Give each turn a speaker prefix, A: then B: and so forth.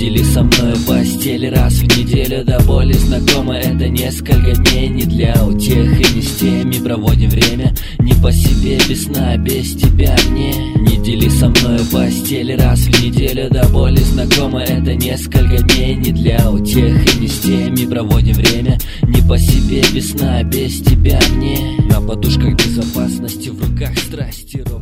A: дели со мной постель раз в неделю до боли знакомо. Это несколько дней не для утех и не с теми проводим время. Не по себе, без сна, без тебя мне. Не дели со мной постель раз в неделю до боли знакомо. Это несколько дней не для утех и не с теми проводим время. Не по себе, без сна, без тебя мне. На подушках безопасности, в руках страсти.